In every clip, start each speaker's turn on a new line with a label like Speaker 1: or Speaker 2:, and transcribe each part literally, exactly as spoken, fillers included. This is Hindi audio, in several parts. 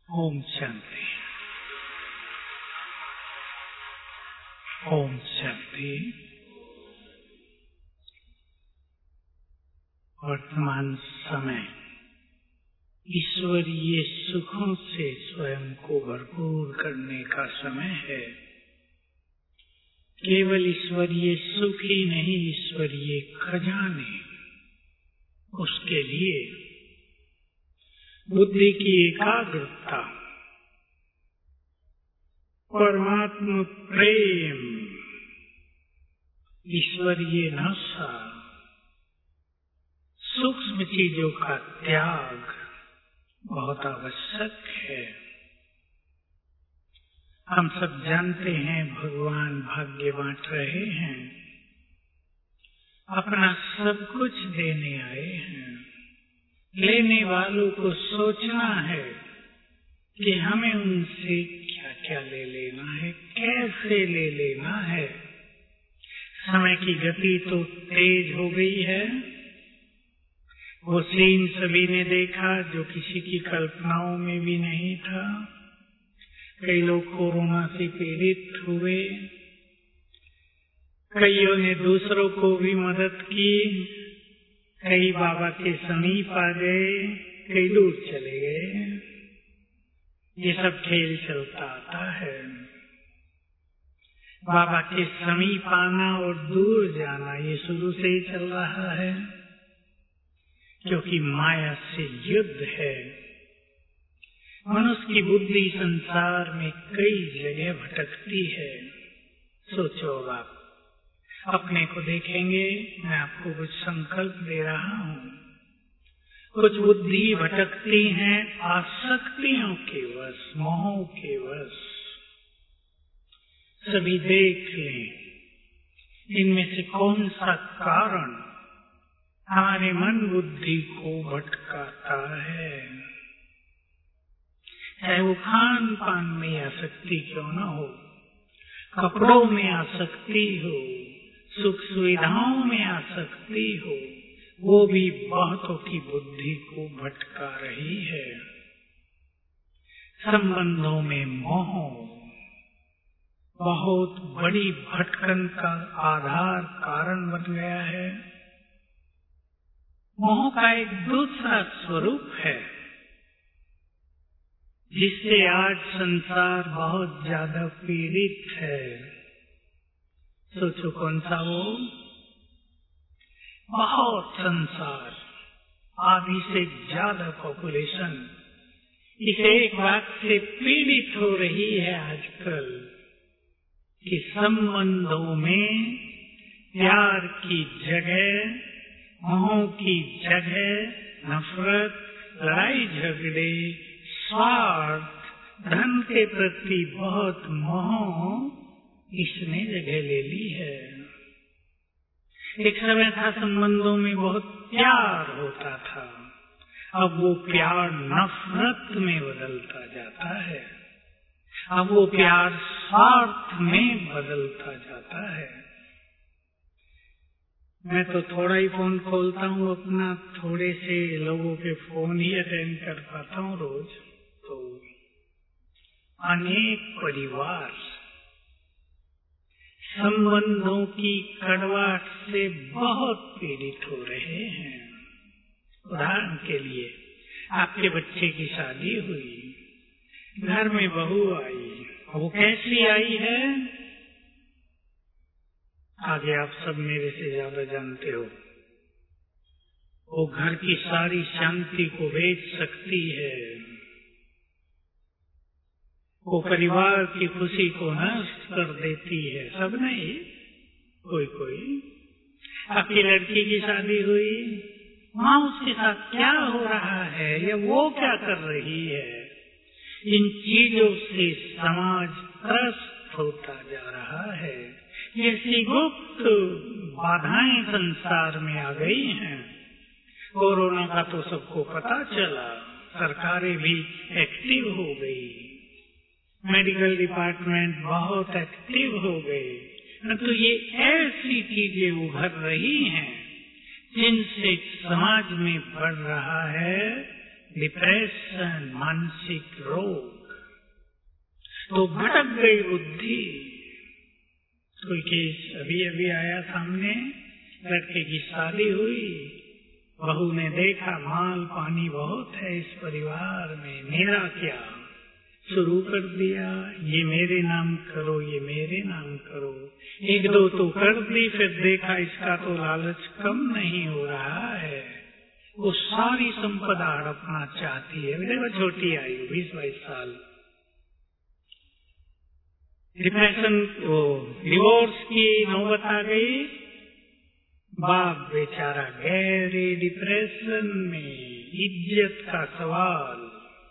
Speaker 1: ओम शांति। ओम शांति। वर्तमान समय ईश्वरीय सुखों से स्वयं को भरपूर करने का समय है। केवल ईश्वरीय सुख ही नहीं, ईश्वरीय खजाने, उसके लिए बुद्धि की एकाग्रता, परमात्मा प्रेम, ईश्वरीय नशा, सूक्ष्म चीजों का त्याग बहुत आवश्यक है। हम सब जानते हैं भगवान भाग्य बांट रहे हैं, अपना सब कुछ देने आए हैं। लेने वालों को सोचना है कि हमें उनसे क्या क्या ले लेना है, कैसे ले लेना है। समय की गति तो तेज हो गई है। वो सीन सभी ने देखा जो किसी की कल्पनाओं में भी नहीं था। कई लोग कोरोना से पीड़ित हुए, कईयों ने दूसरों को भी मदद की, कई बाबा के समीप आ गए, कई दूर चले गए। ये सब खेल चलता आता है। बाबा के समीप आना और दूर जाना ये शुरू से ही चल रहा है, क्योंकि माया से युद्ध है। मनुष्य की बुद्धि संसार में कई जगह भटकती है। सोचो अब आप अपने को देखेंगे। मैं आपको कुछ संकल्प दे रहा हूँ। कुछ बुद्धि भटकती हैं आसक्तियों के वश, मोहों के वश। सभी देख लें इनमें से कौन सा कारण हमारे मन बुद्धि को भटकाता है। चाहे वो खान पान में आसक्ति क्यों न हो, कपड़ों में आसक्ति हो, सुख सुविधाओं में आसक्ति हो, वो भी बहुतों की बुद्धि को भटका रही है। संबंधों में मोह बहुत बड़ी भटकन का आधार कारण बन गया है। मोह का एक दूसरा स्वरूप है जिससे आज संसार बहुत ज्यादा पीड़ित है। सोचो कौन सा वो? बहुत संसार, आधी से ज्यादा पॉपुलेशन इस एक बात से पीड़ित हो रही है आजकल कि संबंधों में प्यार की जगह, मोह की जगह नफरत, लड़ाई झगड़े, स्वार्थ, धन के प्रति बहुत मोह इसने जगह ले ली है। एक समय था संबंधों में बहुत प्यार होता था, अब वो प्यार नफरत में बदलता जाता है। अब वो प्यार स्वार्थ में बदलता जाता है। मैं तो थोड़ा ही फोन खोलता हूँ अपना, थोड़े से लोगों के फोन ही अटेंड कर पाता हूँ रोज। तो अनेक परिवार संबंधों की कड़वाहट से बहुत पीड़ित हो रहे हैं। उदाहरण के लिए, आपके बच्चे की शादी हुई, घर में बहू आई, वो कैसी आई है आगे आप सब मेरे से ज्यादा जानते हो। वो घर की सारी शांति को बेच सकती है, वो परिवार की खुशी को नष्ट कर देती है। सब नहीं, कोई कोई। आपकी लड़की की शादी हुई, माँ उसके साथ क्या हो रहा है या वो क्या कर रही है, इन चीजों से समाज त्रस्त होता जा रहा है। ऐसी गुप्त बाधाएं संसार में आ गई हैं। कोरोना का तो सबको पता चला, सरकारें भी एक्टिव हो गई, मेडिकल डिपार्टमेंट बहुत एक्टिव हो गए। तो ये ऐसी चीजें उभर रही हैं जिनसे समाज में बढ़ रहा है डिप्रेशन, मानसिक रोग। तो भटक गई बुद्धि। कोई केस अभी अभी आया सामने, लड़के की शादी हुई, बहू ने देखा माल पानी बहुत है इस परिवार में, मेरा क्या, शुरू कर दिया, ये मेरे नाम करो, ये मेरे नाम करो। एक दो तो कर दी, फिर देखा इसका तो लालच कम नहीं हो रहा है, वो सारी संपदा हड़पना चाहती है। देखो छोटी आयु बीस बाईस साल, डिप्रेशन, वो डिवोर्स की नौबत आ गई। बाप बेचारा गहरे डिप्रेशन में, इज्जत का सवाल।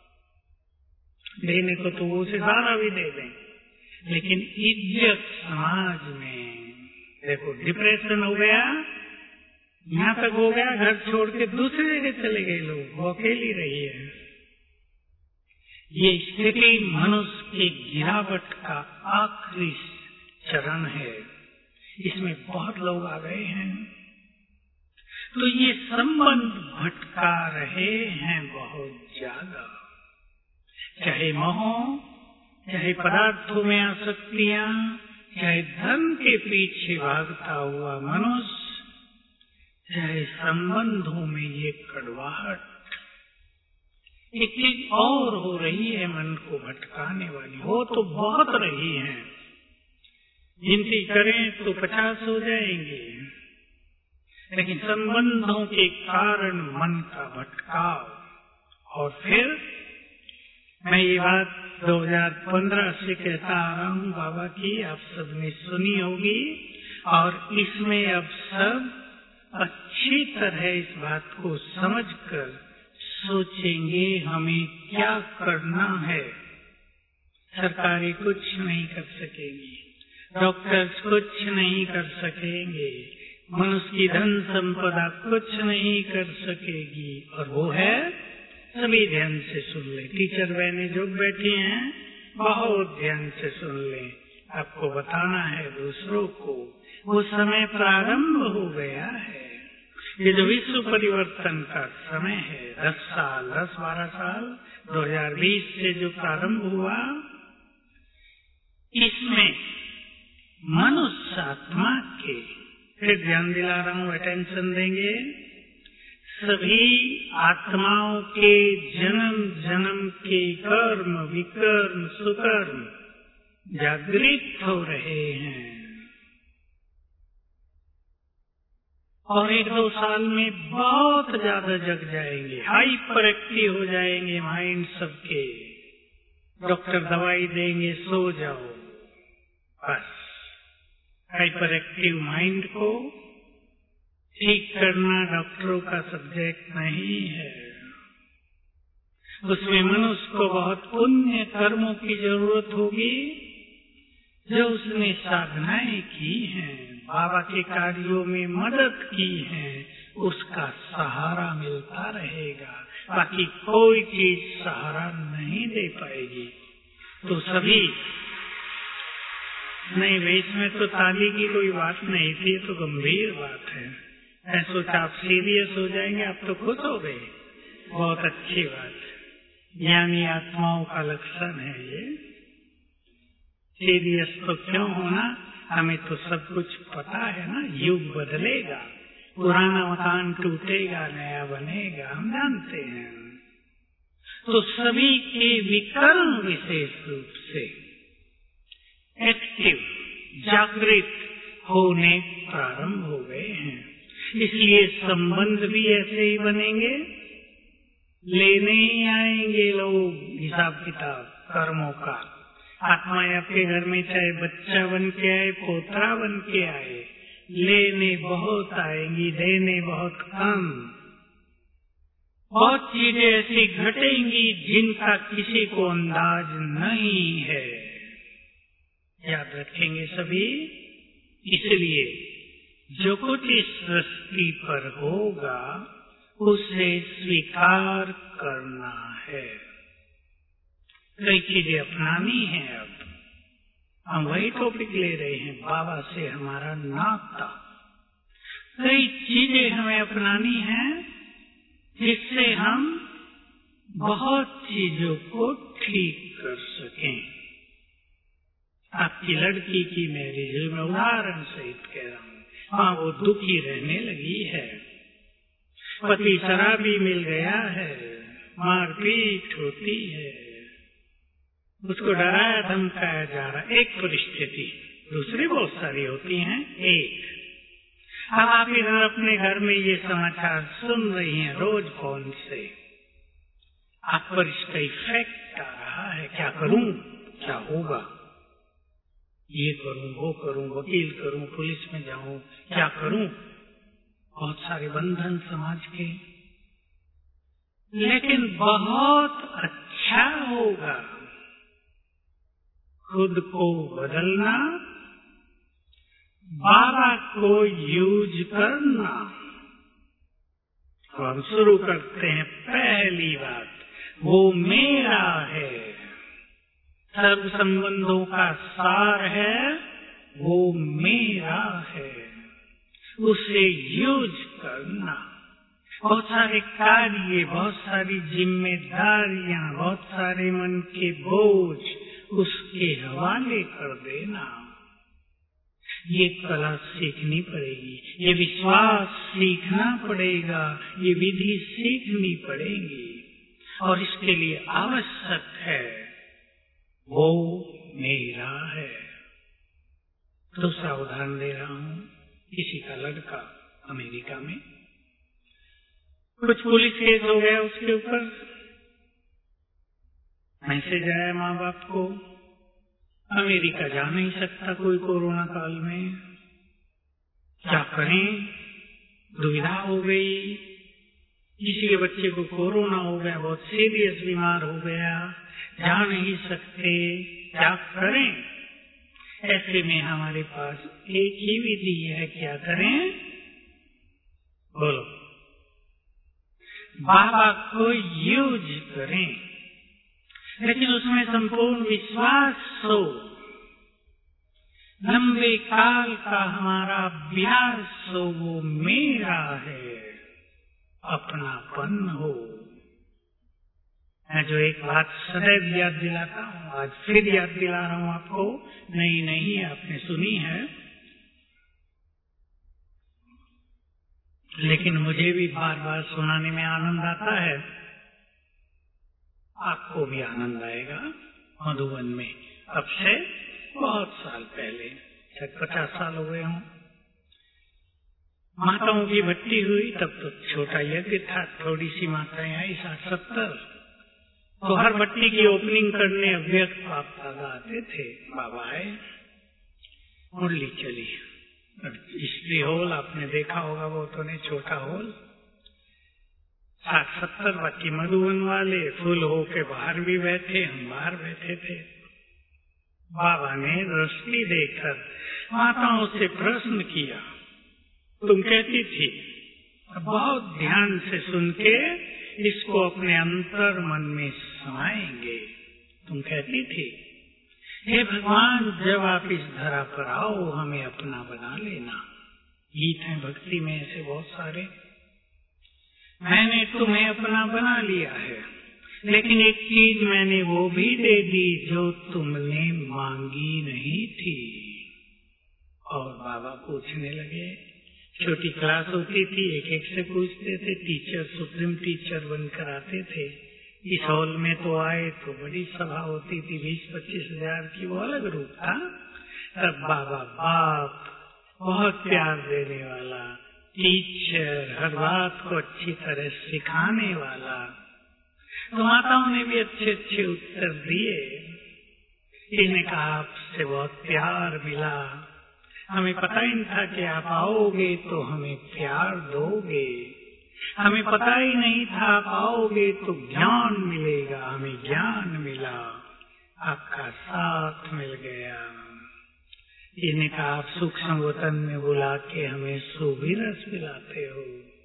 Speaker 1: देने को तो वो उसे सारा भी दे दें, लेकिन इज्जत समाज में, देखो डिप्रेशन हो गया, यहाँ तक हो गया, घर छोड़ के दूसरी जगह चले गए लोग, वो अकेली रही है। ये स्थिति मनुष्य के गिरावट का आखिरी चरण है, इसमें बहुत लोग आ गए हैं। तो ये संबंध भटका रहे हैं बहुत ज्यादा, चाहे मोह, चाहे पदार्थों में आसक्तियां, चाहे धन के पीछे भागता हुआ मनुष्य, चाहे संबंधों में ये कड़वाहट। एक चीज और हो रही है मन को भटकाने वाली, हो तो बहुत रही है, गिनती करें तो पचास हो जाएंगे, लेकिन संबंधों के कारण मन का भटकाव। और फिर मैं ये बात दो हज़ार पंद्रह से कहता आ रहा हूँ बाबा की, आप सबने सुनी होगी, और इसमें अब सब अच्छी तरह इस बात को समझकर सोचेंगे हमें क्या करना है। सरकारें कुछ नहीं कर सकेंगी, डॉक्टर्स कुछ नहीं कर सकेंगे, मनुष्य की धन संपदा कुछ नहीं कर सकेगी, और वो है, सभी ध्यान से सुन ले। टीचर बहने जो बैठी हैं बहुत ध्यान से सुन ले, आपको बताना है दूसरों को, वो समय प्रारंभ हो गया है। ये जो विश्व परिवर्तन का समय है, दस साल दस बारह साल दो हज़ार बीस से जो प्रारंभ हुआ, इसमें मनुष्य आत्मा के, फिर ध्यान दिला रहा हूँ, अटेंशन देंगे, सभी आत्माओं के जन्म जन्म के कर्म विकर्म सुकर्म जागृत हो रहे हैं, और एक दो साल में बहुत ज्यादा जग जाएंगे, हाइपर एक्टिव हो जाएंगे माइंड सबके। डॉक्टर दवाई देंगे सो जाओ, बस हाइपर एक्टिव माइंड को ठीक करना डॉक्टरों का सब्जेक्ट नहीं है। उसमें मनुष्य को बहुत पुण्य कर्मों की जरूरत होगी, जो उसने साधनाएं की हैं, बाबा के कार्यों में मदद की है, उसका सहारा मिलता रहेगा, बाकी कोई चीज सहारा नहीं दे पाएगी। तो सभी नहीं, वेश में तो ताली की कोई बात नहीं थी, तो गंभीर बात है। मैं सोचा आप सीरियस हो जाएंगे, आप तो खुश हो गए, बहुत अच्छी बात। ज्ञानी आत्माओं का लक्षण है ये। सीरियस तो क्यों होना, हमें तो सब कुछ पता है ना, युग बदलेगा, पुराना मकान टूटेगा नया बनेगा, हम जानते हैं। तो सभी के विकर्म विशेष रूप से एक्टिव जागृत होने प्रारंभ हो गए हैं, इसलिए संबंध भी ऐसे ही बनेंगे, लेने ही आएंगे लोग हिसाब किताब कर्मों का। आत्माएं आपके घर में चाहे बच्चा बन के आए, पोतरा बन के आए, लेने बहुत आएंगी, देने बहुत कम। बहुत चीजें ऐसी घटेंगी जिनका किसी को अंदाज नहीं है, याद रखेंगे सभी। इसलिए जो कुछ इस सृष्टि पर होगा उसे स्वीकार करना है। कई चीजें अपनानी है। अब हम वही टॉपिक ले रहे हैं, बाबा से हमारा नाता। कई चीजें हमें अपनानी है जिससे हम बहुत चीजों को ठीक कर सकें। आपकी लड़की की मैरिज में उदाहरण सहित कह रहा हूँ, हाँ वो दुखी रहने लगी है, पति शराबी मिल गया है, मारपीट होती है, उसको डराया धमकाया जा रहा, एक परिस्थिति, दूसरी बहुत सारी होती हैं। एक अब आप इधर अपने घर में ये समाचार सुन रही हैं रोज फोन से, आप पर इसका इफेक्ट आ रहा है, क्या करूं, क्या होगा, ये करूं, वो करूं, वकील करूं, पुलिस में जाऊं, क्या करूं, बहुत सारे बंधन समाज के। लेकिन बहुत अच्छा होगा खुद को बदलना, बाबा को यूज करना। तो हम शुरू करते हैं। पहली बात, वो मेरा है, सर्व संबंधों का सार है, वो मेरा है, उसे यूज करना। बहुत सारे कार्य, बहुत सारी जिम्मेदारियां, बहुत सारे मन के बोझ उसके हवाले कर देना। ये कला सीखनी पड़ेगी, ये विश्वास सीखना पड़ेगा, ये विधि सीखनी पड़ेगी, और इसके लिए आवश्यक है वो मेरा है। दूसरा उदाहरण दे रहा हूँ, किसी का लड़का अमेरिका में, कुछ पुलिस केस हो गया उसके ऊपर, मैसेज आया माँ बाप को, अमेरिका जा नहीं सकता कोई कोरोना काल में, क्या करें, दुविधा हो गई। किसी के बच्चे को कोरोना हो गया, बहुत सीरियस बीमार हो गया, जा नहीं सकते, क्या करें। ऐसे में हमारे पास एक ही विधि है, क्या करें, बोलो, बाबा को यूज करें, लेकिन उसमें संपूर्ण विश्वास हो, लंबे काल का हमारा अभ्यास हो, वो मेरा है, अपनापन हो। मैं जो एक बात सदैव याद दिलाता हूँ, आज फिर याद दिला रहा हूँ आपको, नहीं नहीं आपने सुनी है, लेकिन मुझे भी बार बार सुनाने में आनंद आता है, आपको भी आनंद आएगा। मधुबन में अब से बहुत साल पहले, शायद पचास साल हो गए हों, माताओं की भट्टी हुई, तब तो छोटा यज्ञ था, थोड़ी सी माताएं आई, साठ सत्तर, तो हर भट्टी की ओपनिंग करने अव्यक्त आप दादा आते थे, बाबा आए, मुरली चली। स्त्री हॉल आपने देखा होगा, वो तो नहीं, छोटा हॉल, साठ सत्तर, बाकी मधुबन वाले फुल होके बाहर भी बैठे, हम बाहर बैठे थे। बाबा ने दृष्टि देखकर माताओं से प्रश्न किया, तुम कहती थी, बहुत ध्यान से सुन के इसको अपने अंतर मन में समाएंगे, तुम कहती थी, हे भगवान, जब आप इस धरा पर आओ हमें अपना बना लेना। गीत हैं भक्ति में ऐसे बहुत सारे, मैंने तुम्हें अपना बना लिया है, लेकिन एक चीज मैंने वो भी दे दी जो तुमने मांगी नहीं थी। और बाबा पूछने लगे, छोटी क्लास होती थी, एक एक से पूछते थे, टीचर सुप्रीम टीचर बनकर आते थे। इस हॉल में तो आए तो बड़ी सभा होती थी, बीस पच्चीस हजार की, वो अलग रूप था। तब बाबा बाप, बहुत प्यार देने वाला टीचर, हर बात को अच्छी तरह सिखाने वाला, तो माताओं ने भी अच्छे अच्छे उत्तर दिए। इन्हें कहा, आपसे बहुत प्यार मिला, हमें पता ही नहीं था कि आप आओगे तो हमें प्यार दोगे, हमें पता ही नहीं था आप आओगे तो ज्ञान मिलेगा, हमें ज्ञान मिला, आपका साथ मिल गया। इन्हें कहा, आप सूक्ष्म वतन में बुला के हमें सुविरस पिलाते हो।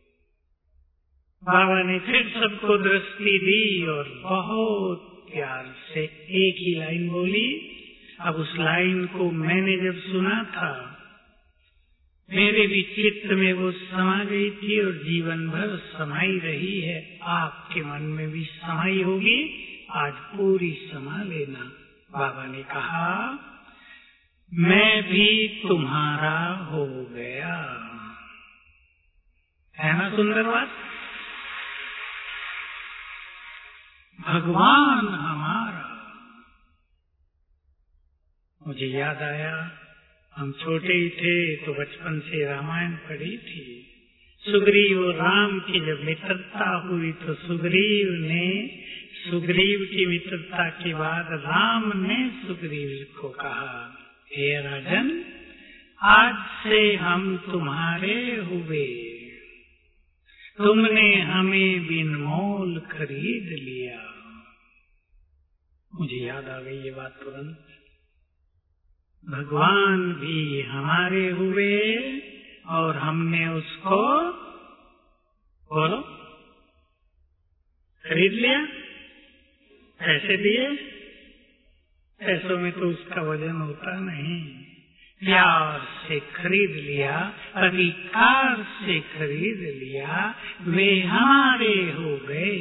Speaker 1: बाबा ने फिर सबको दृष्टि दी और बहुत प्यार से एक ही लाइन बोली। अब उस लाइन को मैंने जब सुना था, मेरे भी चित्त में वो समा गई थी और जीवन भर समाई रही है। आपके मन में भी समाई होगी, आज पूरी समा लेना। बाबा ने कहा मैं भी तुम्हारा हो गया। है ना सुंदर बात? भगवान हमारा। मुझे याद आया, हम छोटे ही थे तो बचपन से रामायण पढ़ी थी। सुग्रीव और राम की जब मित्रता हुई तो सुग्रीव ने सुग्रीव की मित्रता के बाद राम ने सुग्रीव को कहा, हे राजन, आज से हम तुम्हारे हुए, तुमने हमें बिन मोल खरीद लिया। मुझे याद आ गई ये बात तुरंत। भगवान भी हमारे हुए और हमने उसको बोलो खरीद लिया। पैसे दिए, पैसों में तो उसका वजन होता नहीं। प्यार से खरीद लिया, अधिकार से खरीद लिया, वे हमारे हो गए।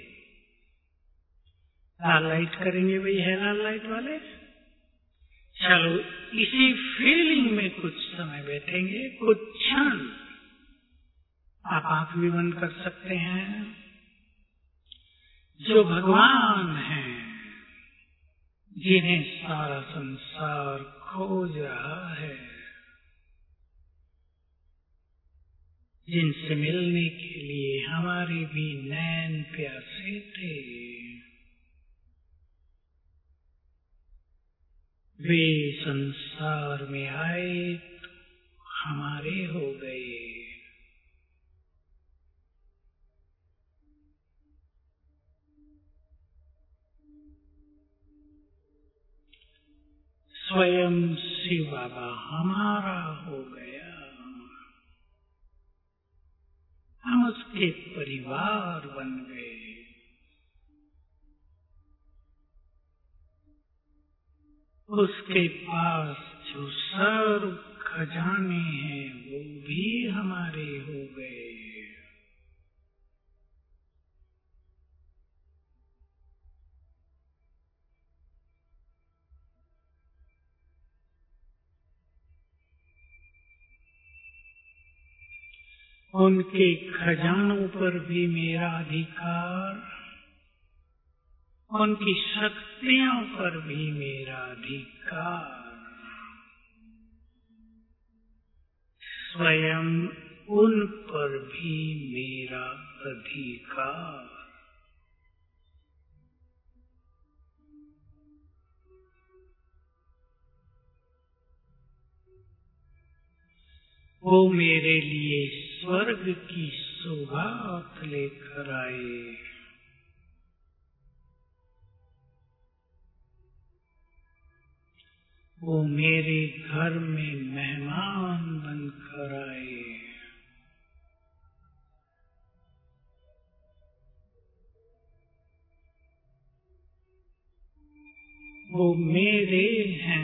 Speaker 1: लाल लाइट करेंगे भाई, है लाल लाइट वाले? चलो इसी फीलिंग में कुछ समय बैठेंगे, कुछ क्षण। आप आंख भी बंद कर सकते हैं। जो भगवान हैं, जिन्हें सारा संसार खोज रहा है, जिनसे मिलने के लिए हमारे भी नैन प्यासे थे, वे संसार में आए तो हमारे हो गए। स्वयं शिव बाबा हमारा हो गया। हम उसके परिवार बन गए। उसके पास जो सर्व खजाने हैं वो भी हमारे हो गए। उनके खजानों पर भी मेरा अधिकार, उनकी शक्तियों पर भी मेरा अधिकार। स्वयं उन पर भी मेरा अधिकार। वो मेरे लिए स्वर्ग की सौगात लेकर आए। वो मेरे घर में मेहमान बनकर आए। वो मेरे हैं।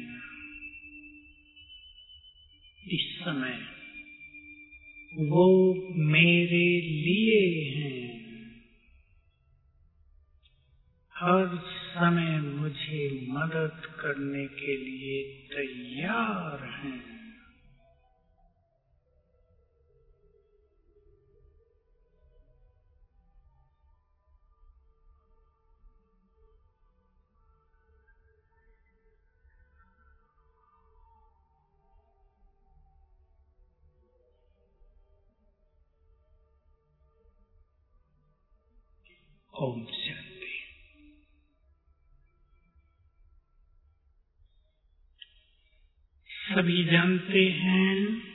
Speaker 1: इस समय वो मेरे लिए हैं। हर समय मुझे मदद करने के लिए तैयार हैं। ओम शांति। सभी जानते हैं,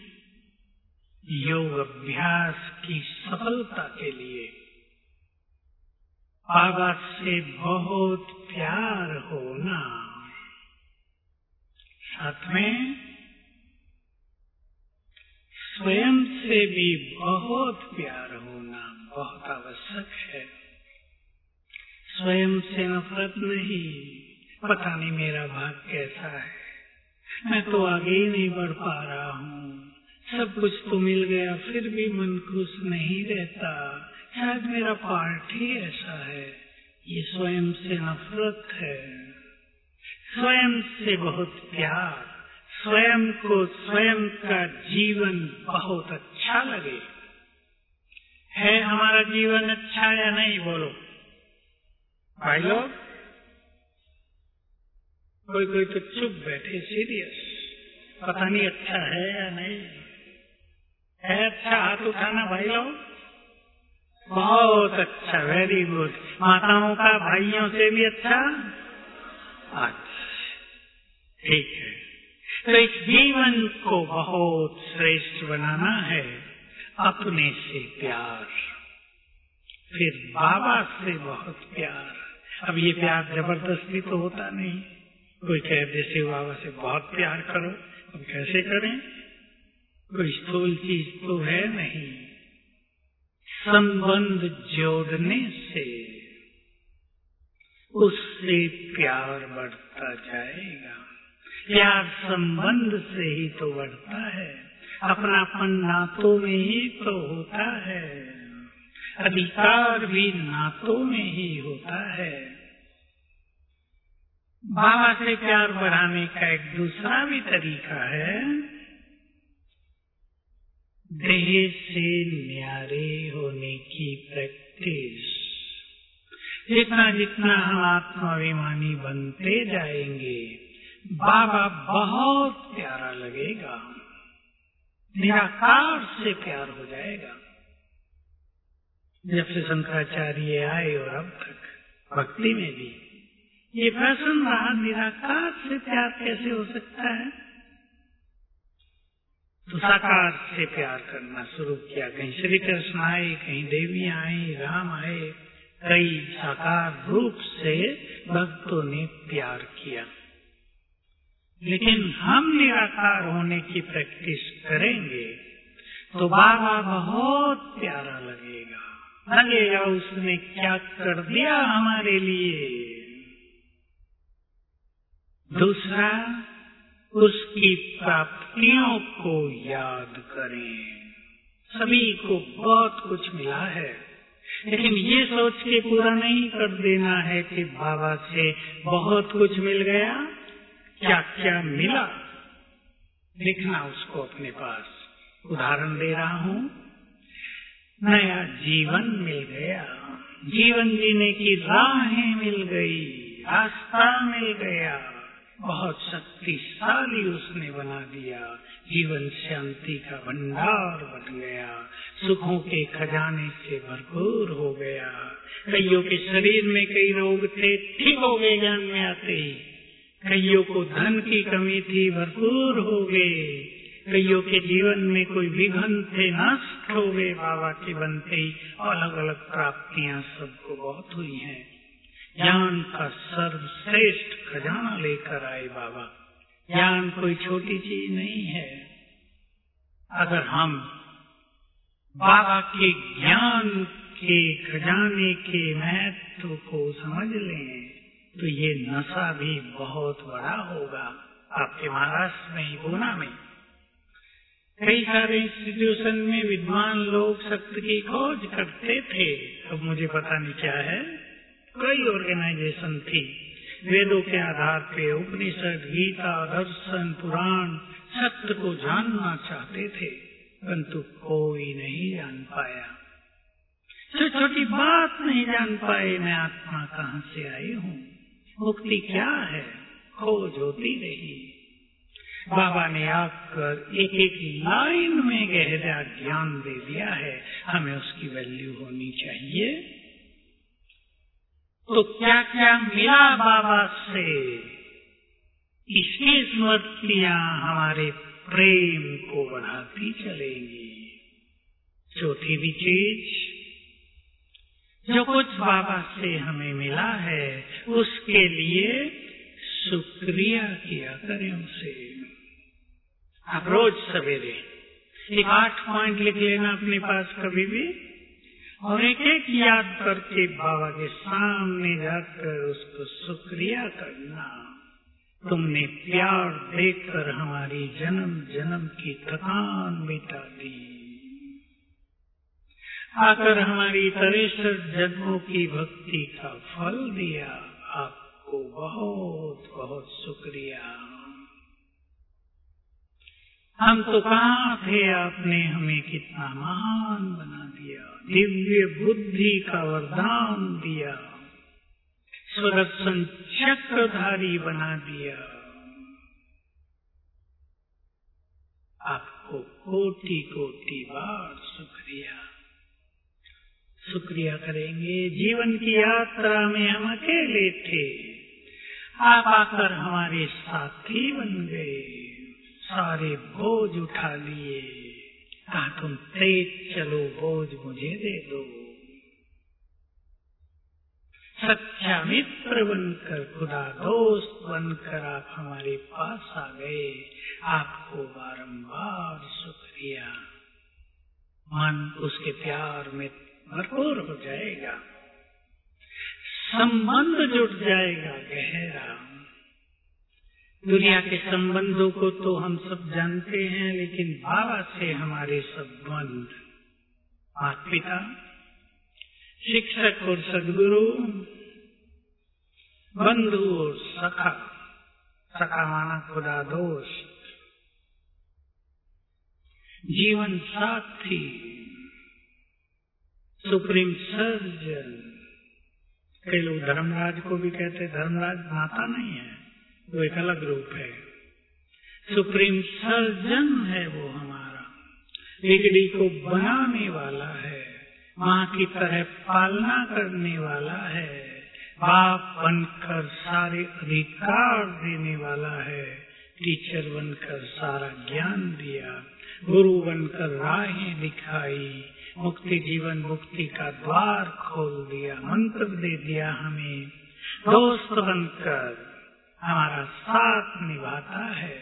Speaker 1: योग अभ्यास की सफलता के लिए बाबा से बहुत प्यार होना, साथ में स्वयं से भी बहुत प्यार होना बहुत आवश्यक है। स्वयं से नफरत नहीं, पता नहीं मेरा भाग कैसा है, मैं तो आगे ही नहीं बढ़ पा रहा हूँ, सब कुछ तो मिल गया फिर भी मन खुश नहीं रहता। शायद मेरा पार्ट ही ऐसा है। ये स्वयं से नफरत है, स्वयं से बहुत प्यार, स्वयं को स्वयं का जीवन बहुत अच्छा लगे। है हमारा जीवन अच्छा या नहीं? बोलो भाई लोग। कोई कोई तो चुप बैठे सीरियस, पता नहीं अच्छा है या नहीं है। अच्छा हाथ उठाना भाई लोग। बहुत अच्छा, वेरी गुड। माताओं का भाइयों से भी अच्छा। अच्छा ठीक है। तो इस जीवन को बहुत श्रेष्ठ बनाना है। अपने से प्यार, फिर बाबा से बहुत प्यार। अब ये प्यार जबरदस्ती तो होता नहीं। कोई कहे जैसे बाबा से बहुत प्यार करो, अब कैसे करें? कोई स्थूल चीज तो है नहीं। संबंध जोड़ने से उससे प्यार बढ़ता जाएगा। प्यार संबंध से ही तो बढ़ता है। अपनापन नातों में ही तो होता है। अधिकार भी नातों में ही होता है। बाबा से प्यार बढ़ाने का एक दूसरा भी तरीका है, देह से न्यारे होने की प्रैक्टिस। जितना जितना हम आत्माभिमानी बनते जाएंगे, बाबा बहुत प्यारा लगेगा, निराकार से प्यार हो जाएगा। जब से शंकराचार्य आए और अब तक भक्ति में भी ये प्रश्न रहा, निराकार से प्यार कैसे हो सकता है? तो साकार से प्यार करना शुरू किया। कहीं श्री कृष्ण आए, कहीं देवियां आई, राम आए, कई साकार रूप से भक्तों ने प्यार किया। लेकिन हम निराकार होने की प्रैक्टिस करेंगे तो बाबा बहुत प्यारा लगेगा। लगेगा उसने क्या कर दिया हमारे लिए। दूसरा, उसकी प्राप्तियों को याद करें। सभी को बहुत कुछ मिला है, लेकिन ये सोच के पूरा नहीं कर देना है कि बाबा से बहुत कुछ मिल गया। क्या क्या मिला लिखना उसको अपने पास। उदाहरण दे रहा हूँ, नया जीवन मिल गया, जीवन जीने की राहें मिल गई, रास्ता मिल गया, बहुत शक्तिशाली उसने बना दिया। जीवन शांति का भंडार बन गया, सुखों के खजाने से भरपूर हो गया। कईयों के शरीर में कई रोग थे, ठीक हो गए ज्ञान में आते ही। कईयों को धन की कमी थी, भरपूर हो गए। कईयों के जीवन में कोई विघ्न थे, नष्ट हो गए बाबा के बनते ही। अलग अलग प्राप्तियां सबको बहुत हुई हैं। ज्ञान का सर्वश्रेष्ठ खजाना लेकर आए बाबा। ज्ञान कोई छोटी चीज नहीं है। अगर हम बाबा के ज्ञान के खजाने के महत्व को समझ लें तो ये नशा भी बहुत बड़ा होगा। आपके महाराष्ट्र में ही पूना में कई सारे इंस्टीट्यूशन में विद्वान लोग सत्य की खोज करते थे। अब मुझे पता नहीं क्या है, कई ऑर्गेनाइजेशन थी। वेदों के आधार पे उपनिषद, गीता, दर्शन, पुराण सत्य को जानना चाहते थे, परंतु कोई नहीं जान पाया। छोटी छोटी बात नहीं जान पाए, मैं आत्मा कहाँ से आई हूँ, मुक्ति क्या है, खोज होती रही। बाबा ने आकर एक एक लाइन में गहरा ज्ञान दे दिया है। हमें उसकी वैल्यू होनी चाहिए। तो क्या क्या मिला बाबा से, इसकी स्मृतियां हमारे प्रेम को बढ़ाती चलेंगी। चौथी भी चीज, जो कुछ बाबा से हमें मिला है उसके लिए शुक्रिया किया करें उसे। आप रोज सवेरे एक आठ पॉइंट लिख लेना अपने पास कभी भी, और एक एक याद करके बाबा के सामने जाकर उसको शुक्रिया करना। तुमने प्यार देकर हमारी जन्म जन्म की थकान मिटा दी, आकर हमारी तिरसठ जन्मों की भक्ति का फल दिया। आपको बहुत बहुत शुक्रिया। हम तो कहाँ थे, आपने हमें कितना महान बना दिया, दिव्य बुद्धि का वरदान दिया, सुदर्शन चक्रधारी बना दिया। आपको कोटि कोटि बार शुक्रिया। शुक्रिया करेंगे। जीवन की यात्रा में हम अकेले थे, आप आकर हमारे साथी बन गए, सारे बोझ उठा लिए। कहा तुम तेज चलो, बोझ मुझे दे दो। सच्चा मित्र बनकर, खुदा दोस्त बनकर आप हमारे पास आ गए। आपको बारंबार शुक्रिया। मन उसके प्यार में भरपूर हो जाएगा, संबंध जुट जाएगा गहरा। दुनिया के संबंधों को तो हम सब जानते हैं, लेकिन बाबा से हमारे संबंध, माता पिता, शिक्षक और सदगुरु, बंधु और सखा, सखा माना खुदा दोस्त, जीवन साथी, सुप्रीम सर्जन। कई लोग धर्मराज को भी कहते, धर्मराज नाता नहीं है, वो एक अलग रूप है। सुप्रीम सर्जन है वो हमारा, बिगड़ी को बनाने वाला है, माँ की तरह पालना करने वाला है, बाप बनकर सारे अधिकार देने वाला है, टीचर बनकर सारा ज्ञान दिया, गुरु बनकर राहें दिखाई, मुक्ति जीवन मुक्ति का द्वार खोल दिया, मंत्र दे दिया हमें, दोस्त बनकर हमारा साथ निभाता है।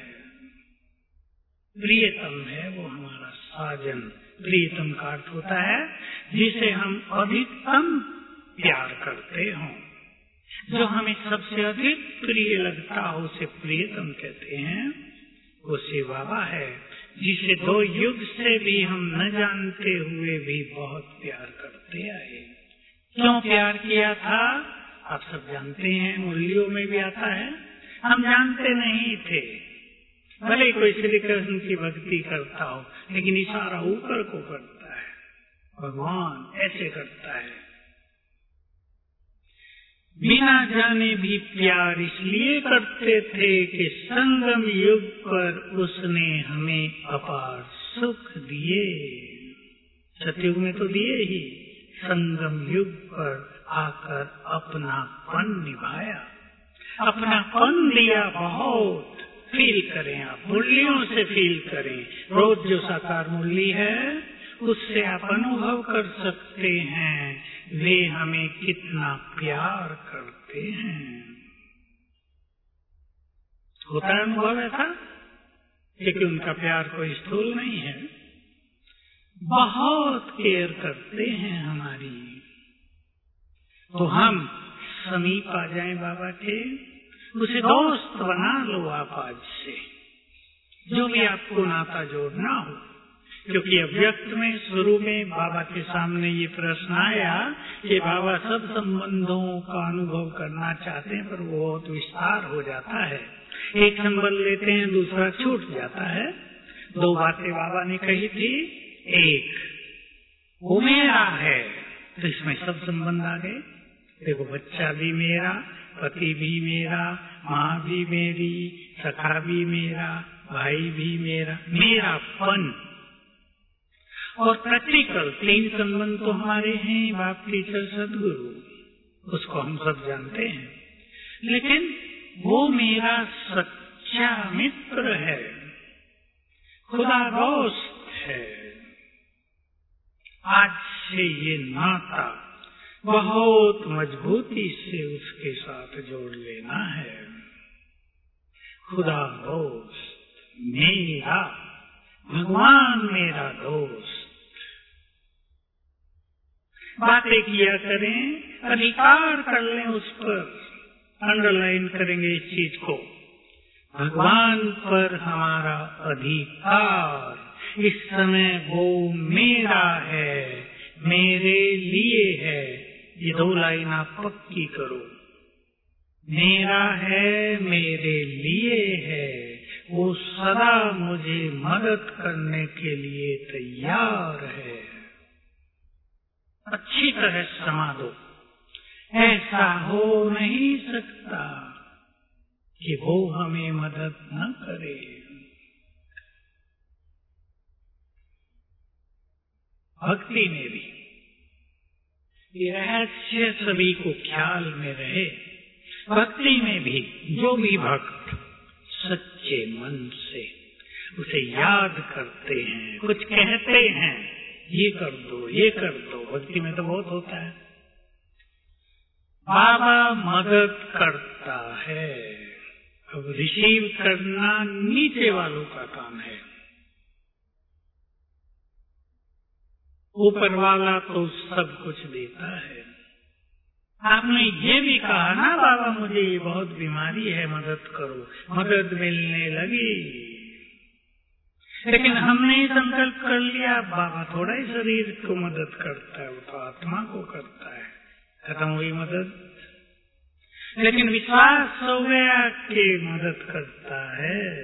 Speaker 1: प्रियतम है वो हमारा साजन। प्रियतम का अर्थ होता है जिसे हम अधिकतम प्यार करते हों, जो हमें सबसे अधिक प्रिय लगता हो, उसे प्रियतम कहते हैं। वो शिव बाबा है, जिसे दो युग से भी हम न जानते हुए भी बहुत प्यार करते आए। क्यों प्यार किया था आप सब जानते हैं, मूल्यों में भी आता है। हम जानते नहीं थे, भले कोई श्री कृष्ण की भक्ति करता हो, लेकिन इशारा ऊपर को करता है, भगवान ऐसे करता है। बिना जाने भी प्यार इसलिए करते थे कि संगम युग पर उसने हमें अपार सुख दिए। सतयुग में तो दिए ही, संगम युग पर आकर अपनापन निभाया, अपनापन दिया बहुत। फील करें आप, मूल्यों से फील करें। रोज जो साकार मूल्य है उससे आप अनुभव कर सकते हैं वे हमें कितना प्यार करते हैं। होता है अनुभव ऐसा, क्योंकि उनका प्यार कोई स्थूल नहीं है, बहुत केयर करते हैं हमारी। तो हम समीप आ जाएं बाबा के, उसे दोस्त बना लो आप आज से, जो भी आपको नाता जोड़ना हो। क्योंकि अव्यक्त में शुरू में बाबा के सामने ये प्रश्न आया कि बाबा सब संबंधों का अनुभव करना चाहते हैं, पर वो बहुत विस्तार हो जाता है। एक संबंध लेते हैं, दूसरा छूट जाता है। दो बातें बाबा ने कही थी, एक वो मेरा है, तो इसमें सब संबंध आ गए। देखो, बच्चा भी मेरा, पति भी मेरा, माँ भी मेरी, सखा भी मेरा, भाई भी मेरा, मेरापन। और प्रैक्टिकल तीन संबंध तो हमारे हैं, बाप, टीचर, सदगुरु, उसको हम सब जानते हैं। लेकिन वो मेरा सच्चा मित्र है, खुदा दोस्त है। आज से ये नाता बहुत मजबूती से उसके साथ जोड़ लेना है। खुदा दोस्त मेरा, भगवान मेरा दोस्त। बातें किया करें, अधिकार कर लें उस पर, अंडरलाइन करेंगे इस चीज को। भगवान पर हमारा अधिकार। इस समय वो मेरा है, मेरे लिए है। ये दो लाइन आप पक्की करो। मेरा है, मेरे लिए है, वो सदा मुझे मदद करने के लिए तैयार है। अच्छी तरह समा दो। ऐसा हो नहीं सकता कि वो हमें मदद न करे। भक्ति में भी ये रहस्य सभी को ख्याल में रहे। भक्ति में भी जो भी भक्त सच्चे मन से उसे याद करते हैं, कुछ कहते हैं, ये कर दो, ये कर दो। भक्ति में तो बहुत होता है। बाबा मदद करता है। अब रिसीव करना नीचे वालों का काम है। ऊपर वाला तो सब कुछ देता है। आपने ये भी कहा ना, बाबा मुझे ये बहुत बीमारी है, मदद करो। मदद मिलने लगी। लेकिन हमने संकल्प कर लिया बाबा थोड़ा ही शरीर को मदद करता है, वो तो आत्मा को करता है। खत्म हुई मदद। लेकिन विश्वास हो गया कि मदद करता है।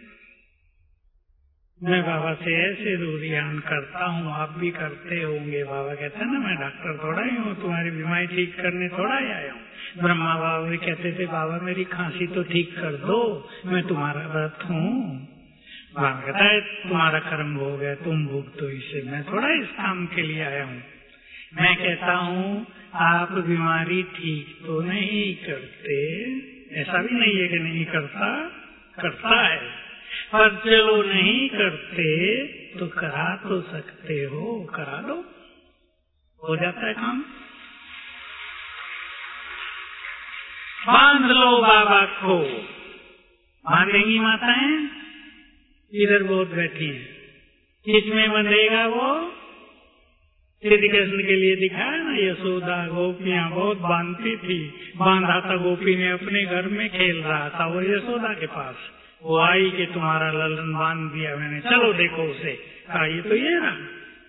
Speaker 1: मैं बाबा से ऐसे ध्यान करता हूँ, आप भी करते होंगे। बाबा कहते हैं ना, मैं डॉक्टर थोड़ा ही हूँ, तुम्हारी बीमारी ठीक करने थोड़ा ही आया हूँ। ब्रह्मा बाबा भी कहते थे, बाबा मेरी खांसी तो ठीक कर दो, मैं तुम्हारा व्रत हूँ। बाबा कहता है तुम्हारा कर्म हो गया, तुम भुगतो इसे, मैं थोड़ा इस काम के लिए आया हूँ। मैं कहता हूँ आप बीमारी ठीक तो नहीं करते, ऐसा भी नहीं है कि नहीं करता, करता है। पर चलो नहीं करते तो करा तो सकते हो, करा दो, हो जाता है काम। बांध लो बाबा को। बांधेंगी माताएं? इधर बहुत बैठी हैं। किसमें बंधेगा वो? श्री कृष्ण के लिए दिखाया ना, यशोदा गोपियां बहुत बांधती थी। बांधा था, गोपी ने अपने घर में खेल रहा था, वो यशोदा के पास। वो आई कि तुम्हारा ललन बांध दिया मैंने, चलो देखो उसे। कहा ये तो ये ना,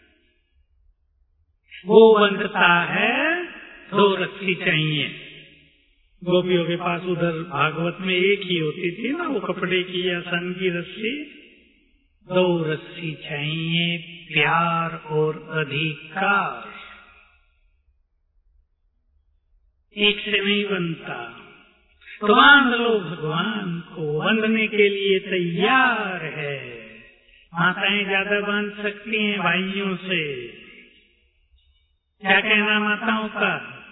Speaker 1: वो बंधता है, दो रस्सी चाहिए। गोपियों के पास उधर भागवत में एक ही होती थी ना, वो कपड़े की या सन की रस्सी। दो रस्सी चाहिए, प्यार और अधिकार। एक से नहीं बनता। तो बांध लो भगवान को, बंधने के लिए तैयार है। माताएं ज्यादा बांध सकती हैं भाइयों से। क्या कहना माताओं का?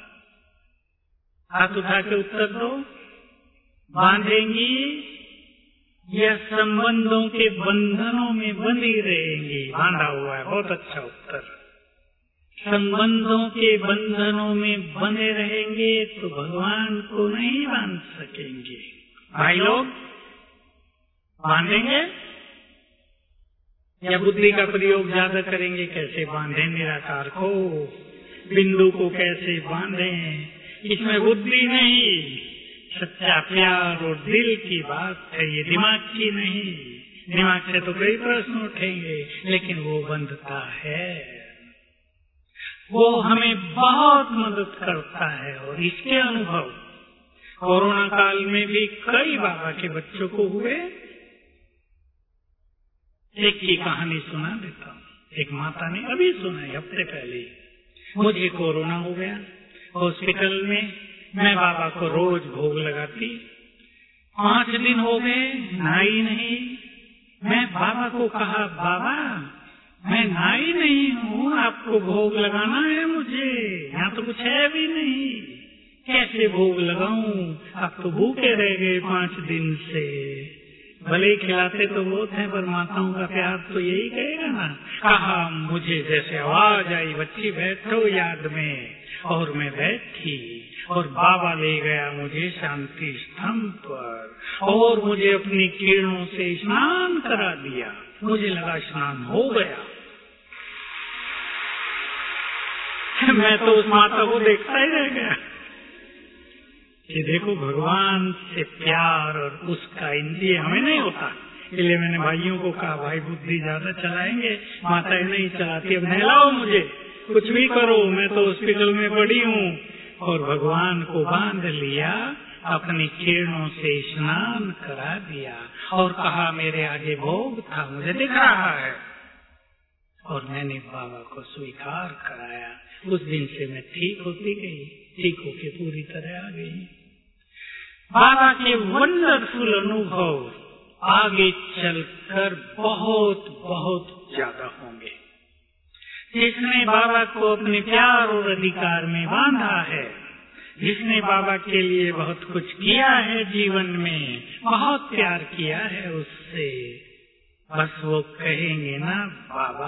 Speaker 1: हाथ उठा के उत्तर दो। बांधेंगी या संबंधों के बंधनों में बंधी रहेंगी? बांधा हुआ है, बहुत अच्छा उत्तर। संबंधों के बंधनों में बने रहेंगे तो भगवान को नहीं बांध सकेंगे। भाई लोग बांधेंगे या बुद्धि का प्रयोग ज्यादा करेंगे? कैसे बांधे निराकार को, बिंदु को कैसे बांधे? इसमें बुद्धि नहीं, सच्चा प्यार और दिल की बात है, ये दिमाग की नहीं। दिमाग से तो कई प्रश्न उठेंगे, लेकिन वो बंधता है, वो हमें बहुत मदद करता है। और इसके अनुभव कोरोना काल में भी कई बाबा के बच्चों को हुए। एक की कहानी सुना देता हूँ। एक माता ने अभी सुनाई, हफ्ते पहले, मुझे कोरोना हो गया। हॉस्पिटल में मैं बाबा को रोज भोग लगाती। पांच दिन हो गए, नहाई नहीं। मैं बाबा को कहा, बाबा मैं नहाई नहीं हूँ, आपको भोग लगाना है मुझे, यहाँ तो कुछ है भी नहीं, कैसे भोग लगाऊं? आप तो भूखे रह गए पांच दिन से। भले खिलाते तो बहुत है, पर माताओं का प्यार तो यही कहेगा ना। कहा, मुझे जैसे आवाज आई, बच्ची बैठो याद में, और मैं बैठी और बाबा ले गया मुझे शांति स्तंभ पर, और मुझे अपनी किरणों से स्नान करा दिया। मुझे लगा स्नान हो गया। मैं तो उस माता को देखता ही रह गया। कि देखो भगवान से प्यार और उसका इंद्रिय हमें नहीं होता। इसलिए मैंने भाइयों को कहा, भाई बुद्धि ज्यादा चलाएंगे, माताएं नहीं चलाती, अब नहलाओ मुझे, कुछ भी करो, मैं तो हॉस्पिटल में पड़ी हूँ। और भगवान को बांध लिया, अपनी किरणों से स्नान करा दिया और कहा मेरे आगे भोग था, मुझे दिख रहा है। और मैंने बाबा को स्वीकार कराया। उस दिन से मैं ठीक होती गई, ठीक होके पूरी तरह आ गई। बाबा के वंडरफुल अनुभव आगे चलकर बहुत बहुत ज्यादा होंगे। जिसने बाबा को अपने प्यार और अधिकार में बांधा है, जिसने बाबा के लिए बहुत कुछ किया है, जीवन में बहुत प्यार किया है उससे, बस वो कहेंगे ना बाबा,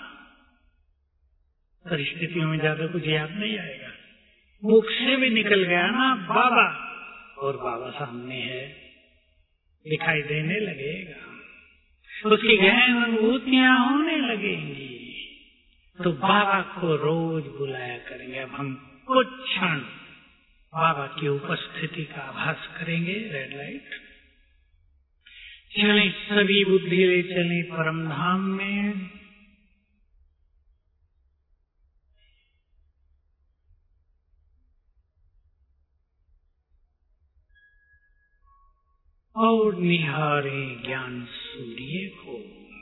Speaker 1: परिस्थितियों में ज्यादा कुछ याद नहीं आएगा, मुख से भी निकल गया ना बाबा, और बाबा सामने है, दिखाई देने लगेगा, उसकी गहन अनुभूतियां होने लगेंगी। तो बाबा को रोज बुलाया करेंगे। अब हम कुछ क्षण बाबा की उपस्थिति का आभास करेंगे। रेड लाइट चले, सभी बुद्धि ले चले परम धाम में। और निहारे ज्ञान सूर्य को।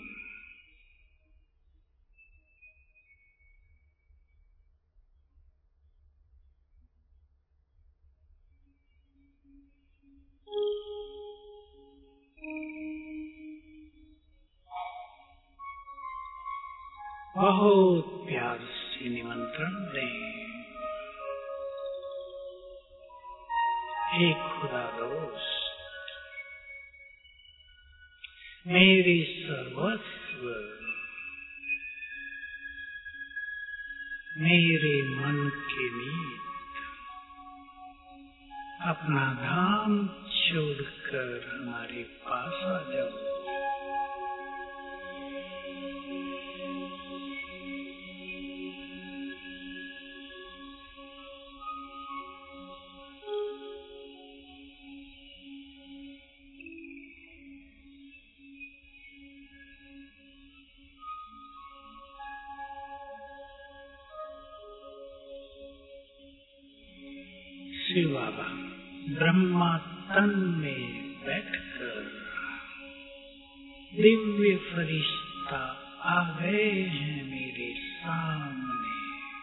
Speaker 1: बहुत प्यार से निमंत्रण दें। हे खुदा दोस्त, मेरी सर्वस्व, मेरे मन के मीत, अपना धाम छोड़कर हमारे पास आ जाओ। शिव बाबा ब्रह्मा तन में बैठकर दिव्य फरिश्ता आ गए हैं मेरे सामने।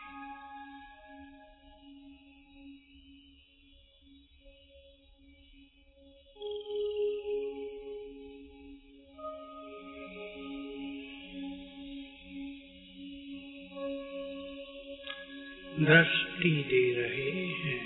Speaker 1: दृष्टि दे रहे हैं।